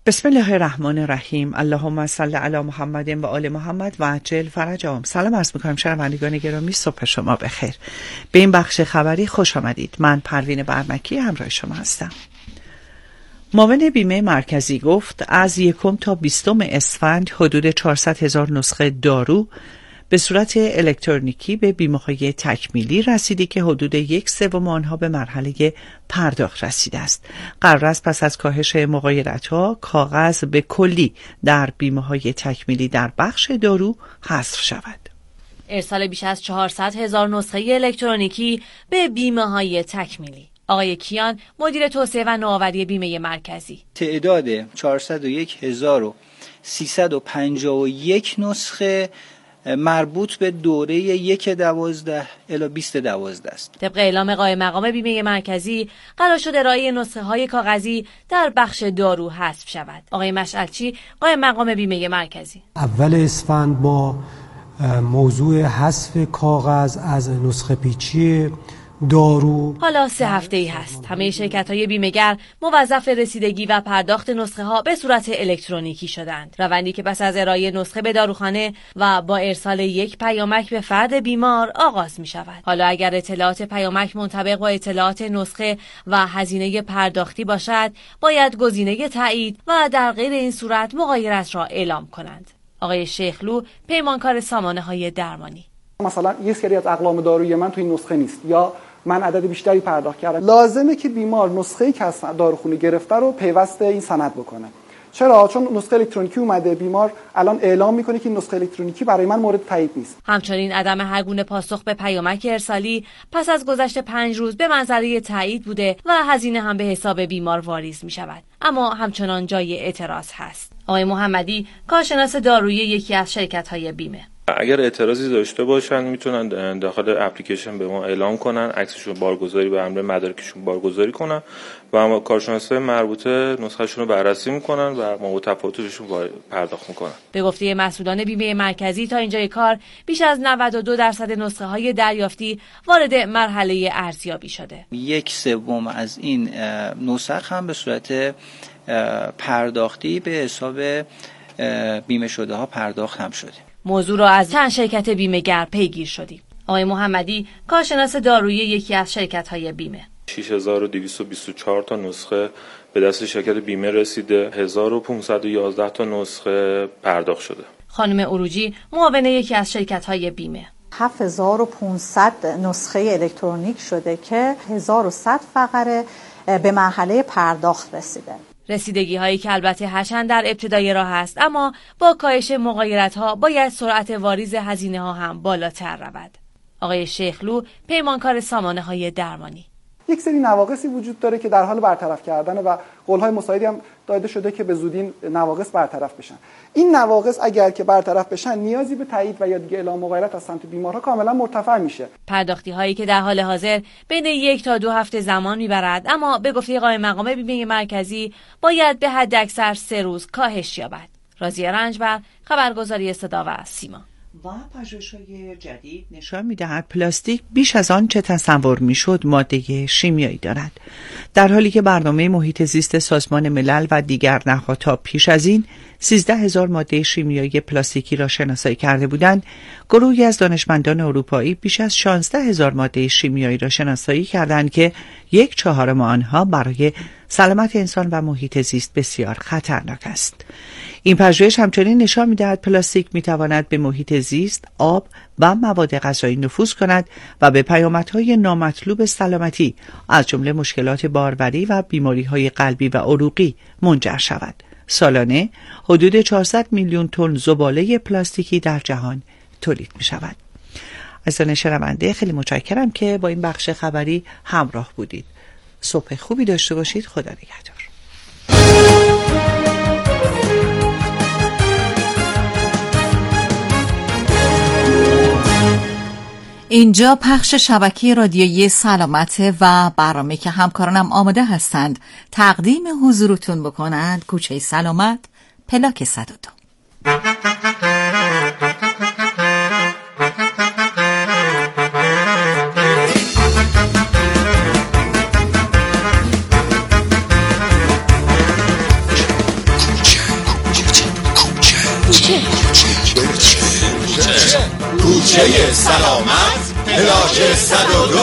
بسم الله الرحمن الرحیم. اللهم صل علی محمد و آل محمد و عجل فرجهم. سلام عرض می‌کنم شنوندگان گرامی، صبح شما بخیر. به این بخش خبری خوش آمدید. من پروین برمکی همراه شما هستم. معاون بیمه مرکزی گفت از 1 تا 20 اسفند حدود 400,000 نسخه دارو به صورت الکترونیکی به بیمه‌های تکمیلی رسیده که حدود 1/3 آنها به مرحله پرداخت رسیده است. قرار است پس از کاهش مغایرت‌ها کاغذ به کلی در بیمه‌های تکمیلی در بخش دارو حذف شود. ارسال بیش از 400,000 نسخه الکترونیکی به بیمه‌های تکمیلی. آقای کیان، مدیر توسعه و نوآوری بیمه مرکزی: تعداد 401,351 نسخه مربوط به دوره 1/12 الی 20/12 است. طبق اعلام قائم مقام بیمه مرکزی قرار شد ارائه نسخه های کاغذی در بخش دارو حذف شود. آقای مشعلچی، قائم مقام بیمه مرکزی: اول اسفند ما موضوع حذف کاغذ از نسخه پیچی دارو حالا 3 هفته‌ای هست. همه شرکت‌های بیمه‌گر موظف رسیدگی و پرداخت نسخه ها به صورت الکترونیکی شدند. روندی که پس از ارائه نسخه به داروخانه و با ارسال یک پیامک به فرد بیمار آغاز می‌شود. حالا اگر اطلاعات پیامک منطبق با اطلاعات نسخه و هزینه پرداختی باشد، باید گزینه تایید و در غیر این صورت مغایرت را اعلام کنند. آقای شیخلو، پیمانکار سامانه‌های درمانی: مثلا یه سری از اقلام دارویی من توی این نسخه نیست یا من عدد بیشتری پرداخت کردم، لازمه که بیمار نسخه‌ای که از داروخونه گرفته رو پیوست این سند بکنه. چرا؟ چون نسخه الکترونیکی اومده، بیمار الان اعلام میکنه که این نسخه الکترونیکی برای من مورد تایید نیست. همچنین عدم هر گونه پاسخ به پیامک ارسالی پس از گذشت 5 روز به منظره تایید بوده و هزینه هم به حساب بیمار واریز میشود. اما همچنان جای اعتراض هست. آقای محمدی، کارشناس دارویی یکی از شرکت‌های بیمه: اگر اعتراضی داشته باشن میتونن داخل اپلیکیشن به ما اعلام کنن، عکسشون بارگذاری به همراه مدارکشون بارگذاری کنن و ما کارشناسای مربوطه نسخه‌شون رو بررسی میکنن و مواد تفاوتشون پرداخت میکنن. به گفته مسئولان بیمه مرکزی تا اینجای کار بیش از 92% نسخه های دریافتی وارد مرحله ارزیابی شده. 1/3 از این نسخ هم به صورت پرداختی به حساب بیمه شده ها پرداخت هم شده. موضوع را از چند شرکت بیمه‌گر پیگیر شدیم. آقای محمدی، کارشناس دارویی یکی از شرکت‌های بیمه: 6224 تا نسخه به دست شرکت بیمه رسیده، 1511 تا نسخه پرداخت شده. خانم عروجی، معاون یکی از شرکت‌های بیمه: 7500 نسخه الکترونیک شده که 1100 فقره به مرحله پرداخت رسیده. رسیدگی هایی که البته هرچند در ابتدای راه است، اما با کاهش مغایرت ها باید سرعت واریز هزینه ها هم بالاتر رود. آقای شیخلو، پیمانکار سامانه های درمانی: یک سری نواقصی وجود داره که در حال برطرف کردن و قول‌های مساعدی هم داده شده که به زودی نواقص برطرف بشن. این نواقص اگر که برطرف بشن نیازی به تایید و یا دیگه اعلام مغایرت از سمت بیمارها کاملا مرتفع میشه. پرداختی هایی که در حال حاضر بین 1 تا 2 هفته زمان میبرد، اما به گفته قائم مقام بیمه مرکزی باید به حد اکثر 3 روز کاهش یابد. راضیه رنجبر، خبرگزاری صدا و سیما. و پژوهش‌های جدید نشان می‌دهد پلاستیک بیش از آن چه تصور می‌شد ماده شیمیایی دارد. در حالی که برنامه محیط زیست سازمان ملل و دیگر نهادها پیش از این 13,000 ماده شیمیایی پلاستیکی را شناسایی کرده بودند، گروهی از دانشمندان اروپایی بیش از 16,000 ماده شیمیایی را شناسایی کردند که 1/4 آنها برای سلامت انسان و محیط زیست بسیار خطرناک است. این پژوهش همچنین نشان می‌دهد پلاستیک می‌تواند به محیط زیست، آب و مواد غذایی نفوذ کند و به پیامدهای نامطلوب سلامتی از جمله مشکلات باروری و بیماری‌های قلبی و عروقی منجر شود. سالانه حدود 400 میلیون تن زباله پلاستیکی در جهان تولید می‌شود. عزیزان شنونده، خیلی متشکرم که با این بخش خبری همراه بودید. صبح خوبی داشته باشید. خدا نگهدار. اینجا پخش شبکه رادیویی سلامت و برنامه که همکارانم آماده هستند تقدیم حضورتون بکنند کوچه سلامت پلاک 102. کوچه سلامت پلاک 102.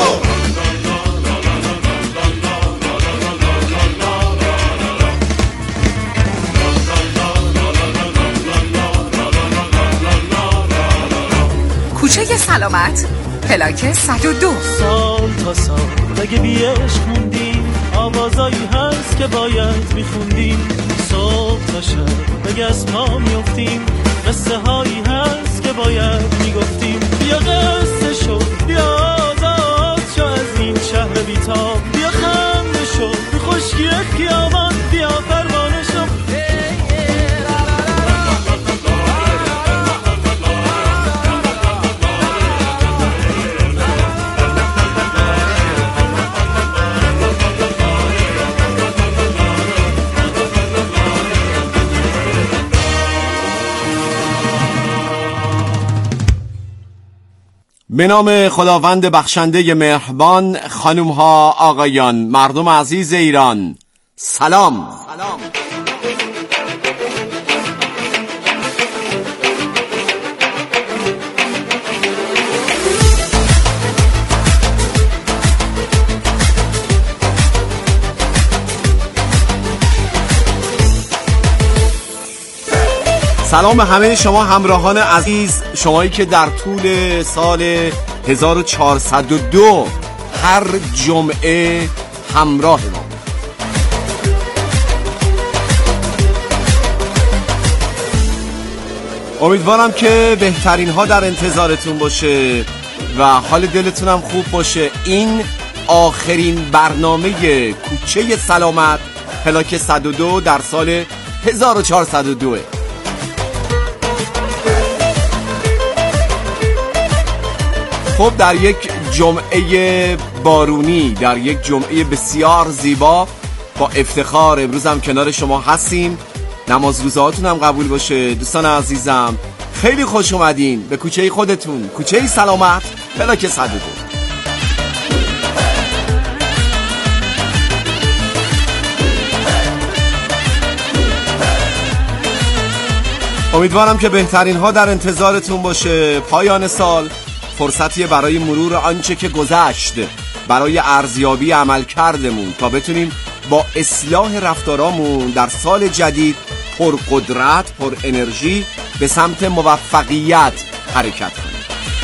کوچه سلامت پلاک 102. سال تا سال مگه بی عشق موندیم، آوازایی هست که باید میخوندیم. صبح تا شب مگه از پا میفتیم، قصه هایی هست که باید میگفتیم. بیا قصه شو، بیا آزاد شو از این شهر بیتاب، بیا خنده شو بی خشکی خیابان، بیا پروانه شو. به نام خداوند بخشنده مهربان، خانم ها، آقایان، مردم عزیز ایران، سلام. سلام به همه شما همراهان عزیز، شمایی که در طول سال 1402 هر جمعه همراه ما. امیدوارم که بهترین ها در انتظارتون باشه و حال دلتونم خوب باشه. این آخرین برنامه کوچه سلامت پلاک 102 در سال 1402. خب در یک جمعه بارونی، در یک جمعه بسیار زیبا، با افتخار امروز هم کنار شما هستیم. نماز روزهاتون هم قبول باشه دوستان عزیزم. خیلی خوش اومدین به کوچه خودتون، کوچه سلامت پلاک 102. امیدوارم که بهترین ها در انتظارتون باشه. پایان سال فرصتیه برای مرور آنچه که گذشت، برای ارزیابی عملکردمون تا بتونیم با اصلاح رفتارامون در سال جدید پر قدرت، پر انرژی به سمت موفقیت حرکت کنیم.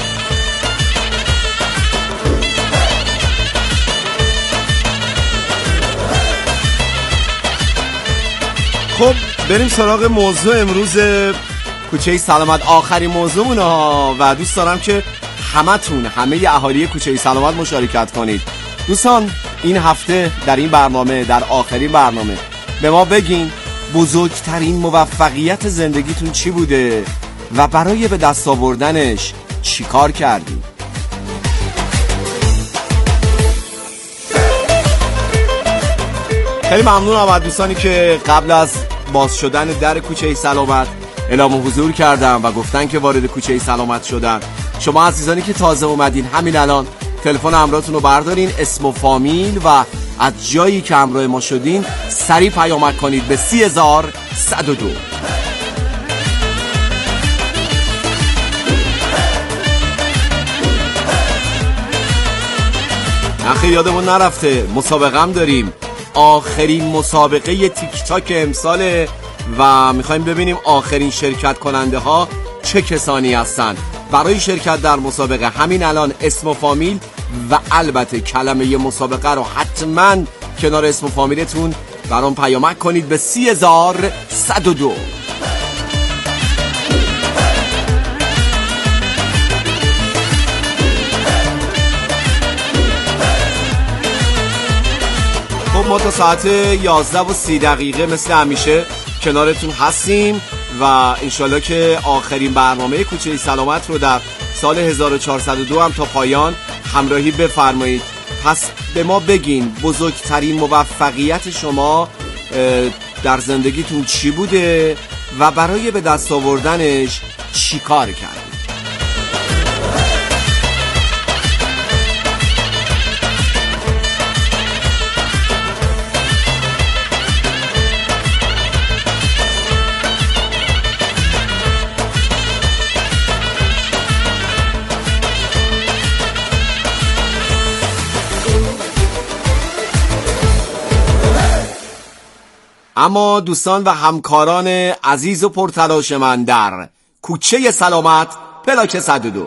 خب بریم سراغ موضوع امروز کوچه سلامت، آخرین موضوعمونه ها و دوست دارم که همه اهالی کوچه سلامت مشارکت کنید. دوستان این هفته در این برنامه، در آخرین برنامه، به ما بگین بزرگترین موفقیت زندگیتون چی بوده و برای به دست آوردنش چی کار کردید. خیلی ممنونم از دوستانی که قبل از باز شدن در کوچه سلامت اعلام حضور کردن و گفتن که وارد کوچه سلامت شدن. شما عزیزانی که تازه اومدین همین الان تلفن همراهتون رو بردارین، اسم و فامیل و از جایی که همراه ما شدین سریع پیامک کنید به 30102. نخی یادمون نرفته مسابقه هم داریم، آخرین مسابقه تیک تاک امساله و میخوایم ببینیم آخرین شرکت کننده ها چه کسانی هستن. برای شرکت در مسابقه همین الان اسم و فامیل و البته کلمه مسابقه رو حتما کنار اسم و فامیلتون برام پیامک کنید به 30102. خب ما تا ساعت 11:30 مثل همیشه کنارتون هستیم و انشالله که آخرین برنامه کوچه سلامت رو در سال 1402 هم تا پایان همراهی بفرمایید. پس به ما بگین بزرگترین موفقیت شما در زندگیتون چی بوده و برای به دست آوردنش چی کار کردید. اما دوستان و همکاران عزیز و پرتلاش من در کوچه سلامت پلاک 102،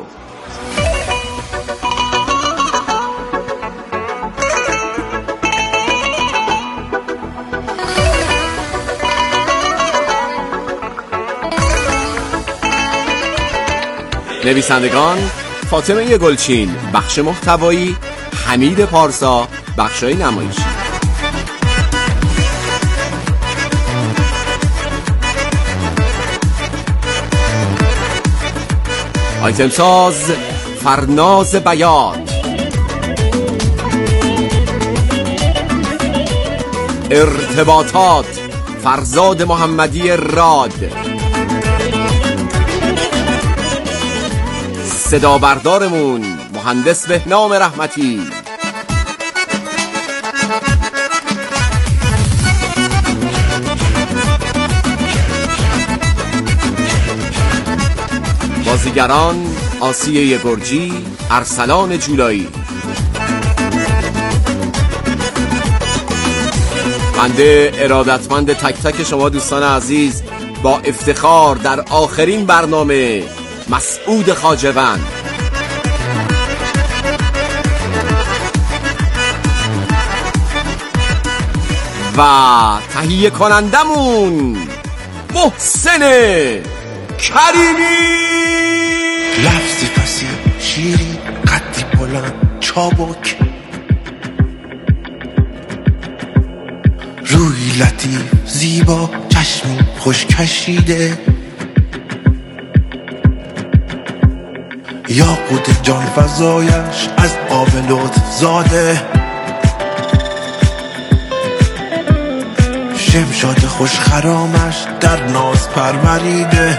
نویسندگان فاطمه گلچین، بخش محتوایی حمید پارسا، بخشای نمایشی. آیتم ساز فرناز بیات، ارتباطات فرزاد محمدی راد، صدا بردارمون مهندس بهنام رحمتی، بازیگران آسیه گرجی، ارسلان جولایی. بنده ارادتمند تک تک شما دوستان عزیز با افتخار در آخرین برنامه مسعود خواجه‌وند و تهیه کنندمون محسن کریمی. لفظی پسی شیری قدی بلند چابک، روی لطیف زیبا چشمی خوش کشیده، یاقوت جان فزایش از آب لطف زاده، شمشاد خوش خرامش در ناز پروریده،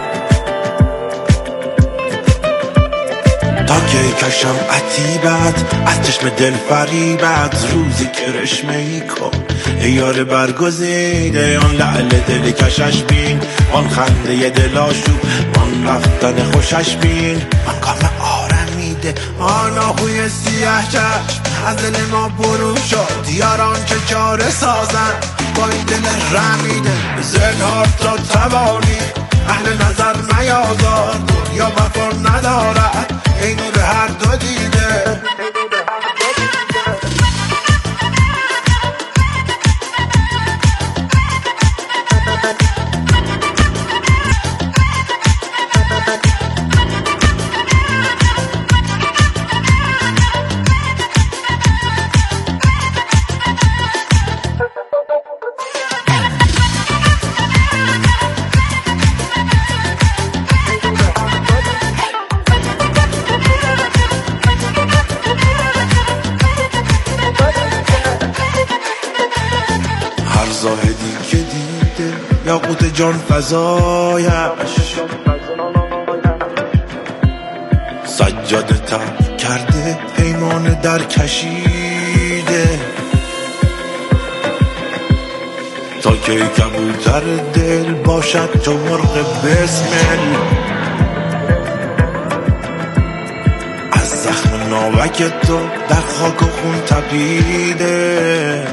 تا که کشم عتیبت از چشم دل فریبت، روزی کرشمه‌ای کن ای یار برگزیده، آن لعل دل کشش بین، آن خنده دل آشوب، آن رفتن خوشش بین، آن کام آرمیده، آن آهوی سیاه چشم از دل ما برون شد، یاران که چاره سازن با این دل رمیده، زنهار تا توانی اهل نظر میازار، یا وفا ندارد ای نور هر دو دیده. زاهدی که دیده یاقوت جان فزایش، سجاده تر کرده پیمان در کشیده، تا که کبوتر دل باشد چو مرغ بسمل، از زخم ناوک تو در خاک و خون تپیده،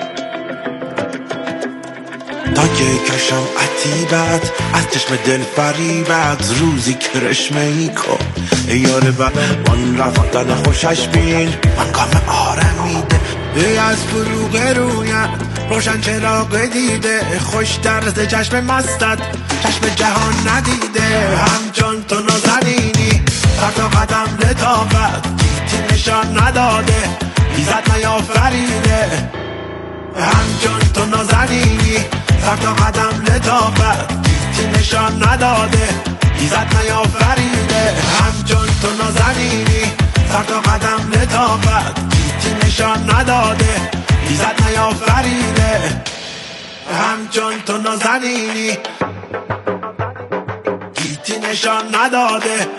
تا که کشم عتیبت از چشم دل فریبت، روزی کرشمه‌ای کن ای یار من رفتن خوشش بین، من کام آرمیده، ای از فروغ رویت روشن چراغ دیده، خوش درز چشم مستت چشم جهان ندیده، همچون تو نازنینی سر تا قدم لطافت، گیتی نشان نداده ایزد نیافریده، همچون تو نازنینی سر تا قدم لطافت، گیتی نشان نداده ایزد نیافریده، همچون تو نازنینی سر تا قدم لطافت، گیتی نشان نداده ایزد نیافریده، همچون تو نازنینی گیتی نشان نداده.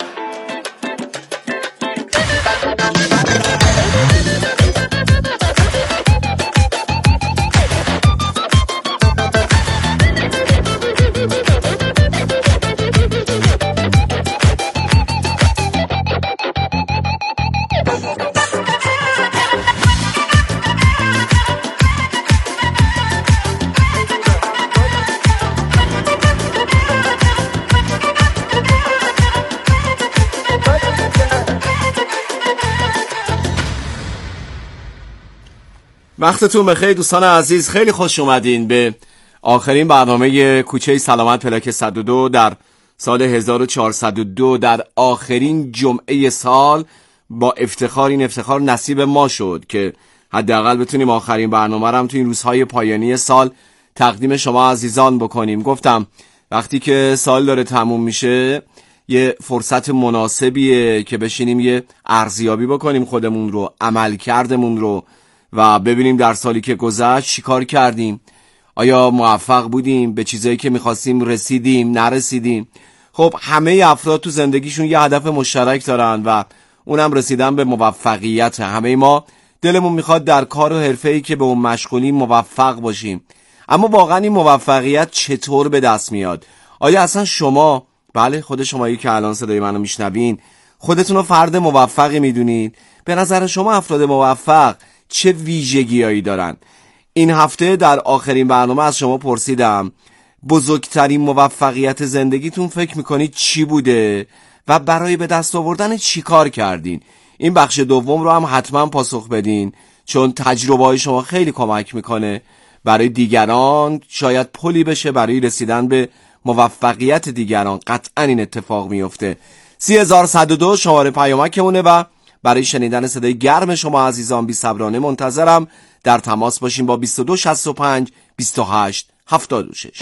وقتتون بخیر دوستان عزیز، خیلی خوش اومدین به آخرین برنامه کوچه سلامت پلاک 102 در سال 1402 در آخرین جمعه سال. با افتخار این افتخار نصیب ما شد که حداقل بتونیم آخرین برنامه رو هم تو این روزهای پایانی سال تقدیم شما عزیزان بکنیم. گفتم وقتی که سال داره تموم میشه یه فرصت مناسبیه که بشینیم یه ارزیابی بکنیم خودمون رو، عملکردمون رو و ببینیم در سالی که گذشت چیکار کردیم، آیا موفق بودیم، به چیزایی که میخواستیم رسیدیم، نرسیدیم. خب همه افراد تو زندگیشون یه هدف مشترک دارن و اونم رسیدن به موفقیت. همه ما دلمون میخواد در کار و حرفه‌ای که به اون مشغولیم موفق باشیم، اما واقعا این موفقیت چطور به دست میاد؟ آیا اصلا شما، بله خود شمایی که الان صدای منو میشنوین، خودتون رو فرد موفقی میدونید؟ به نظر شما افراد موفق چه ویژگی‌هایی دارن؟ این هفته در آخرین برنامه از شما پرسیدم بزرگترین موفقیت زندگیتون فکر میکنید چی بوده و برای به دست آوردن چی کار کردین؟ این بخش دوم رو هم حتما پاسخ بدین، چون تجربه های شما خیلی کمک میکنه برای دیگران، شاید پلی بشه برای رسیدن به موفقیت دیگران. قطعا این اتفاق میفته. 3102 شماره پیامکمونه و برای شنیدن صدای گرم شما عزیزان بی صبرانه منتظرم. در تماس باشیم با 2265 28 76.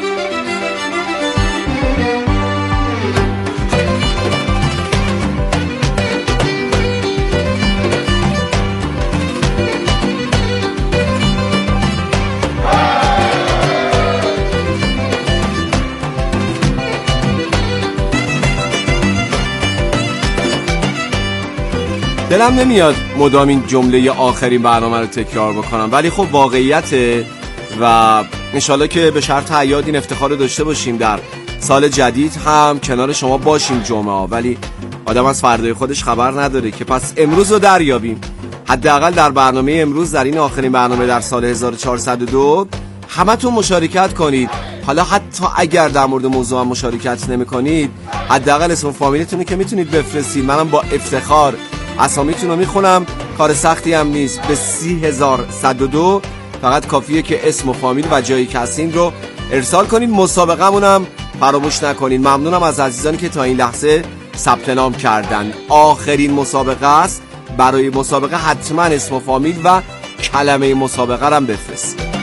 دلم نمیاد مدام این جمله آخرین برنامه رو تکرار بکنم، ولی خب واقعیته و انشالله که به شرط حیات این افتخار رو داشته باشیم در سال جدید هم کنار شما باشیم جمعه ها. ولی آدم از فردای خودش خبر نداره که پس امروز رو دریابیم. حداقل در برنامه امروز، در این آخرین برنامه در سال 1402 همتون مشارکت کنید. حالا حتی اگر در مورد موضوع هم مشارکت نمی کنید، حداقل اسم و فامیلتون که میتونید بفرستید. منم با افتخار اسامیتون رو میخونم، کار سختی هم نیست. به 3102 فقط کافیه که اسم و فامیل و جایی که هستین رو ارسال کنید. مسابقه هم فراموش نکنید. ممنونم از عزیزانی که تا این لحظه ثبت نام کردن. آخرین مسابقه است. برای مسابقه حتما اسم و فامیل و کلمه مسابقه رو هم بفرستید.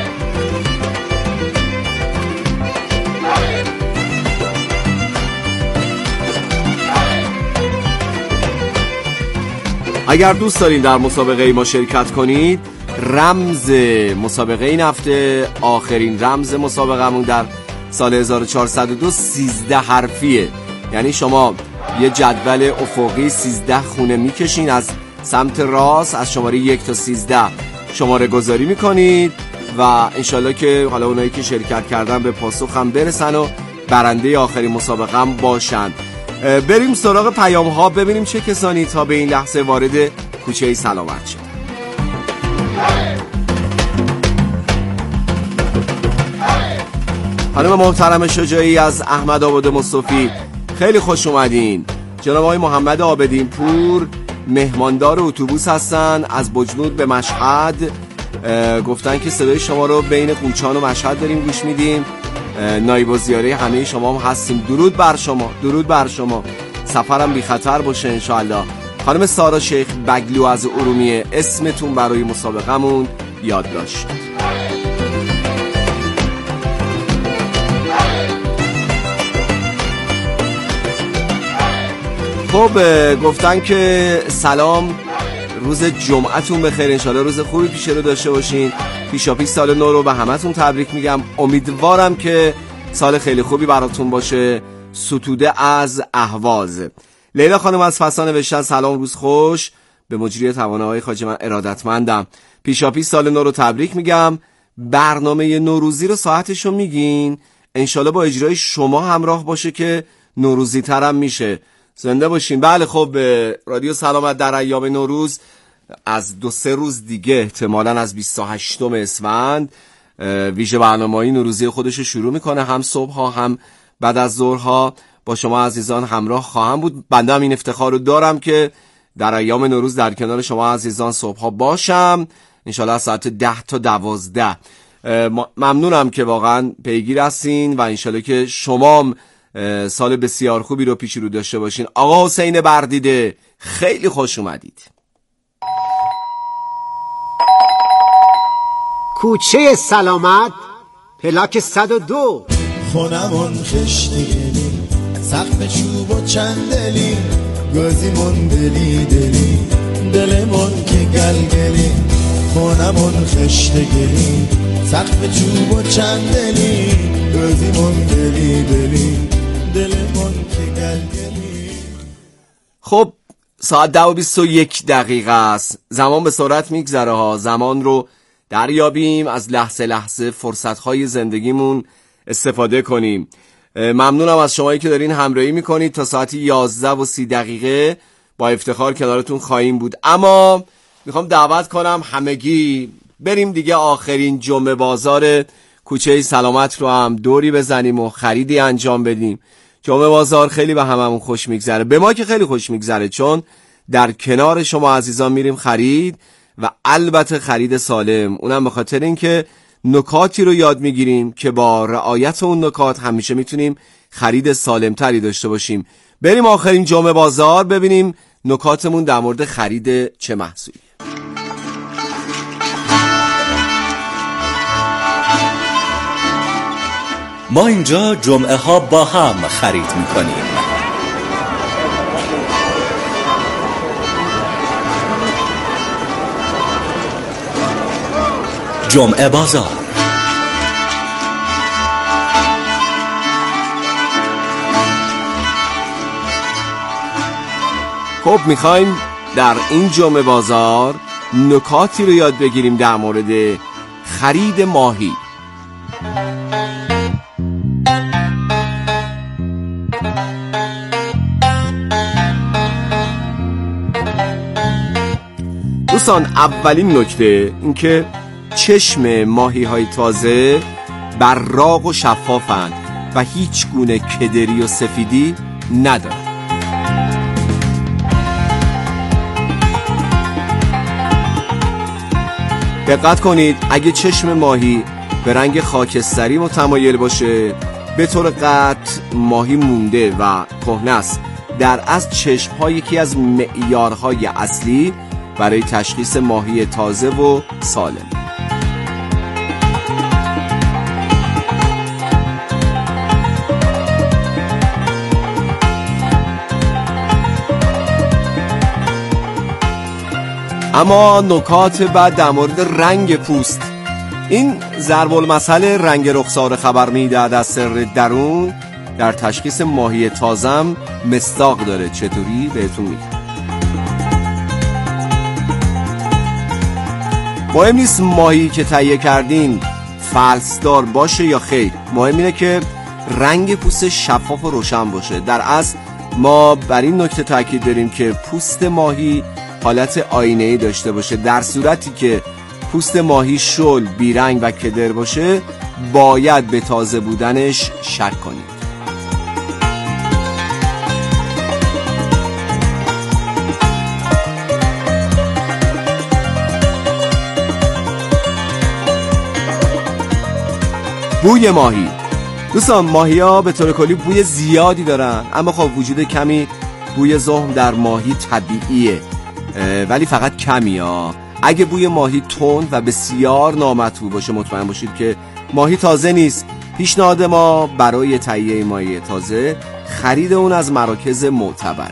اگر دوست دارین در مسابقه ما شرکت کنید، رمز مسابقه این هفته، آخرین رمز مسابقه‌مون در سال 1402 13 حرفیه. یعنی شما یه جدول افقی 13 خونه میکشین از سمت راست، از شماره 1 تا 13 شماره گذاری میکنید و انشالله که حالا اونایی که شرکت کردن به پاسخ هم برسن و برنده آخرین مسابقه هم باشن. بریم سراغ پیام ها، ببینیم چه کسانی تا به این لحظه وارد کوچه سلامت شد. خانم محترم شجاعی از احمدآباد مصطفی، خیلی خوش اومدین. جناب آقای محمد عابدین پور مهماندار اتوبوس هستن از بجنود به مشهد، گفتن که صدای شما رو بین قوچان و مشهد داریم گوش میدیم. نایب الوزراء همه شما هم هستیم. درود بر شما، درود بر شما. سفرم بی خطر باشه انشاءالله. خانم سارا شیخ بگلو از ارومیه، اسمتون برای مسابقمون یادداشت شد. خب گفتن که سلام، روز جمعتون بخیر، انشالله روز خوبی پیش رو داشته باشین. پیشاپیش سال نو رو به همتون تبریک میگم. امیدوارم که سال خیلی خوبی براتون باشه. ستوده از اهواز. لیلا خانم از فسان نوشتن سلام، روز خوش. به مجری توانایی خواجه من ارادتمندم. پیشاپیش سال نو رو تبریک میگم. برنامه نوروزی رو ساعتش رو میگین، انشالله با اجرای شما همراه باشه که نوروزی ترم میشه. زنده باشین. بله خب رادیو سلامت در ایام نوروز از 2-3 روز دیگه احتمالاً از 28 اسفند ویژه برنامه‌های نوروزی خودش رو شروع میکنه. هم صبح ها هم بعد از ظهرها با شما عزیزان همراه خواهم بود. بنده هم این افتخار رو دارم که در ایام نوروز در کنار شما عزیزان صبح ها باشم. انشالله از ساعت 10 تا 12. ممنونم که واقعا پیگیر هستین و انشالله که شما سال بسیار خوبی رو پیش رو داشته باشین. آقا حسین بردیده خیلی خوش اومدید. کوچه سلامت پلاک 102. خونمون خشتگلی سقف چوب و چندلی گازیمون دلی دلمون که گلگلی. خونمون خشتگلی سقف چوب و چندلی گازیمون دلی دلمون که گلگلی. خب ساعت 10:21 است. زمان به سرعت میگذره ها. زمان رو دریابیم، از لحظه لحظه فرصت‌های زندگیمون استفاده کنیم. ممنونم از شمایی که دارین همراهی میکنید. تا ساعت 11:30 با افتخار کنارتون خواهیم بود. اما میخوام دعوت کنم همگی بریم دیگه آخرین جمعه بازار کوچه سلامت رو هم دوری بزنیم و خریدی انجام بدیم. جمعه بازار خیلی به هممون خوش میگذره، به ما که خیلی خوش میگذره، چون در کنار شما عزیزان میریم خرید و البته خرید سالم. اونم به خاطر اینکه نکاتی رو یاد میگیریم که با رعایت اون نکات همیشه میتونیم خرید سالمتری داشته باشیم. بریم آخرین جمعه بازار ببینیم نکاتمون در مورد خرید چه محصولی. ما اینجا جمعه ها با هم خرید میکنیم. جمعه بازار. خب میخوایم در این جمعه بازار نکاتی رو یاد بگیریم در مورد خرید ماهی. دوستان، اولین نکته این که چشم ماهی های تازه براق و شفافند و هیچ گونه کدری و سفیدی ندارند. دقت کنید، اگه چشم ماهی به رنگ خاکستری متمایل باشه به طور قطع ماهی مونده و کهنه است. در اصل چشم‌ها یکی از معیارهای اصلی برای تشخیص ماهی تازه و سالم. اما نکات بعد در مورد رنگ پوست. این ضرب المثل رنگ رخسار خبر می‌دهد از سر درون در تشخیص ماهی تازم مصداق داره. چطوری بهتون میگم. مهم نیست ماهی که تهیه کردین فلسدار باشه یا خیر، مهم اینه که رنگ پوست شفاف و روشن باشه. در اصل ما بر این نکته تاکید داریم که پوست ماهی حالت آینه‌ای داشته باشه. در صورتی که پوست ماهی شل، بیرنگ و کدر باشه باید به تازه بودنش شک کنید. بوی ماهی. دوستان، ماهی ها به طور کلی بوی زیادی دارن، اما خب وجود کمی بوی زخم در ماهی طبیعیه، ولی فقط کمی ها. اگه بوی ماهی تند و بسیار نامطبوع باشه مطمئن باشید که ماهی تازه نیست. پیشنهاد ما برای تهیه ماهی تازه خرید اون از مراکز معتبر.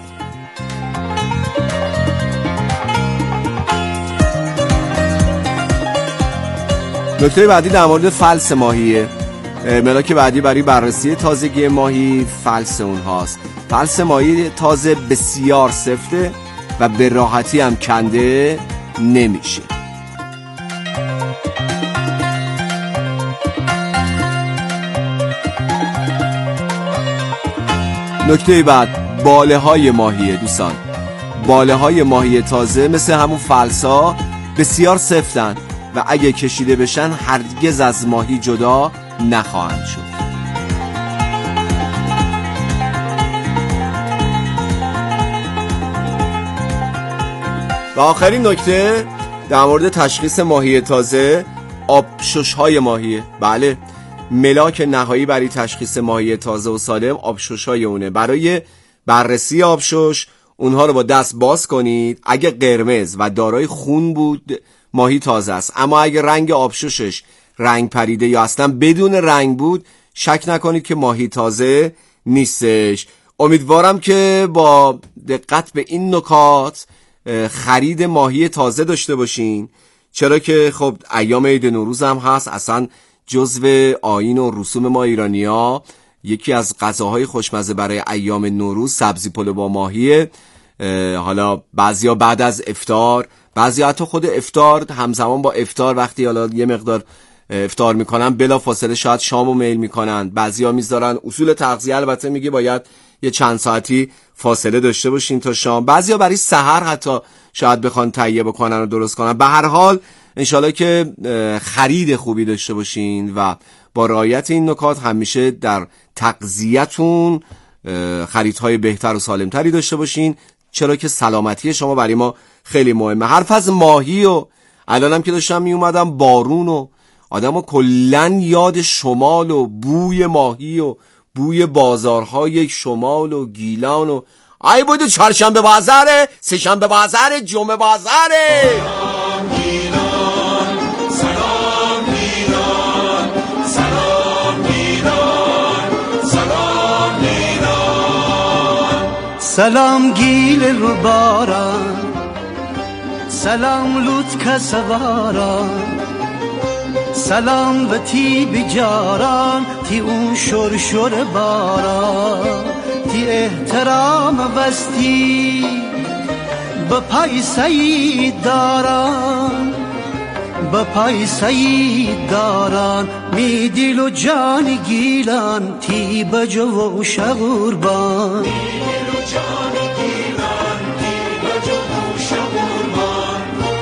نکته بعدی در مورد فلس ماهیه. ملاک بعدی برای بررسی تازگی ماهی فلس اونهاست. فلس ماهی تازه بسیار سفته و به راحتی هم کنده نمیشه. نکته بعد باله های ماهیه. دوستان، باله های ماهی تازه مثل همون فلسا بسیار سفتن و اگه کشیده بشن هرگز از ماهی جدا نخواهند شد. و آخرین نکته در مورد تشخیص ماهی تازه، آبشش‌های ماهیه. بله، ملاک نهایی برای تشخیص ماهی تازه و سالم آبشش‌های اونه. برای بررسی آبشش اونها رو با دست باز کنید. اگه قرمز و دارای خون بود ماهی تازه است، اما اگه رنگ آبششش رنگ پریده یا اصلا بدون رنگ بود شک نکنید که ماهی تازه نیستش. امیدوارم که با دقت به این نکات خرید ماهی تازه داشته باشین، چرا که خب ایام عید نوروز هم هست. اصلا جزو آیین و رسوم ما ایرانی‌ها یکی از غذاهای خوشمزه برای ایام نوروز سبزی پلو با ماهیه. حالا بعضیا بعد از افطار، بعضیا حتی خود افطار همزمان با افطار، وقتی حالا یه مقدار افطار میکنن بلا فاصله شاید شامو میل میکنن. بعضیا میذارن، اصول تغذیه البته میگه باید یه چند ساعتی فاصله داشته باشین تا شام. بعضیا برای سحر حتی شاید بخوان تهیه بکنن و درست کنن. به هر حال انشالله که خرید خوبی داشته باشین و با رعایت این نکات همیشه در تغذیه‌تون خریدهای بهتر و سالمتری داشته باشین، چرا که سلامتی شما برای ما خیلی مهمه. حرف از ماهی و الانم که داشتم می اومدم بارون و آدمو کلن یاد شمال و بوی ماهی و بوی بازارهای شمال و گیلان و ای بوده چهارشنبه بازاره، سه‌شنبه بازاره، جمعه بازاره. سلام گیلان، سلام گیلان، سلام گیلان، سلام گیلان. سلام گیل رو باران، سلام لوت کسواران، سلام و تی بیجاران، تی اون شور باران، تی احترام وستی به پای سید داران، به پای سید داران. می دل و جان گیلان تی بجو و شغوربان، می دل و جان گیلان تی بجو و شغوربان.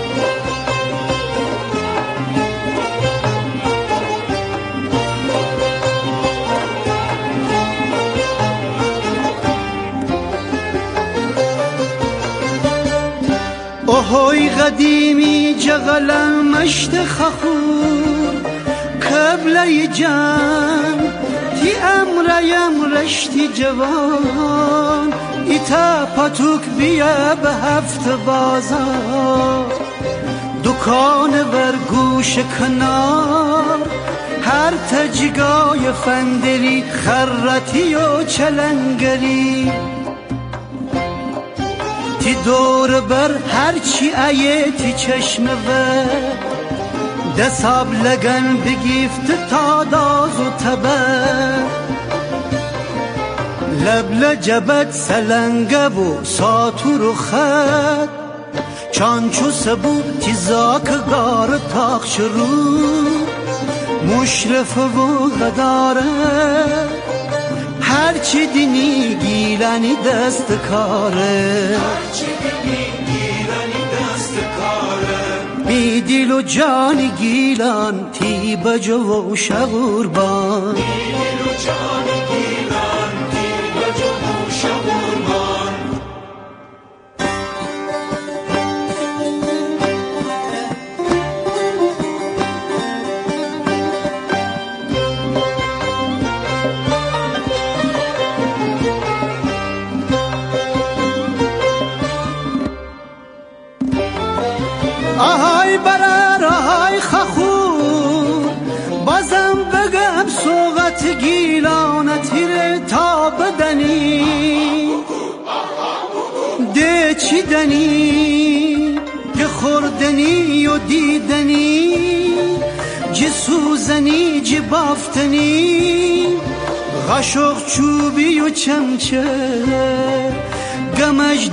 اوهوی قدیمی جغل مشت خخور قبله جان، تی امریم رشتی جوان، ایتا پتوک بیا به هفت بازار. دکان ورگوش کنار هر تجگای فندری، خرتی و چلنگری، تی دور بر هرچی ایه تی چشم و دساب لگن بگیفت تا داز و تبر. لبل جبت سلنگه و ساتور و خد، چانچو سبو تی زاکگار تاخش رو، مشرف و غداره هرچی دینی گیلانی دست کاره، هرچی دینی گیلانی دست کاره. می دل و جان گیلان تی بجو و شغوربان، می دل و جان گیلان تی بجو و شغوربان. آهای برر آهای خخور، بازم بگم سوغت گیلانتی ره تا بدنی، ده چی دنی که خوردنی و دیدنی، جی سوزنی جی بافتنی، غشق چوبی و چمچه گمج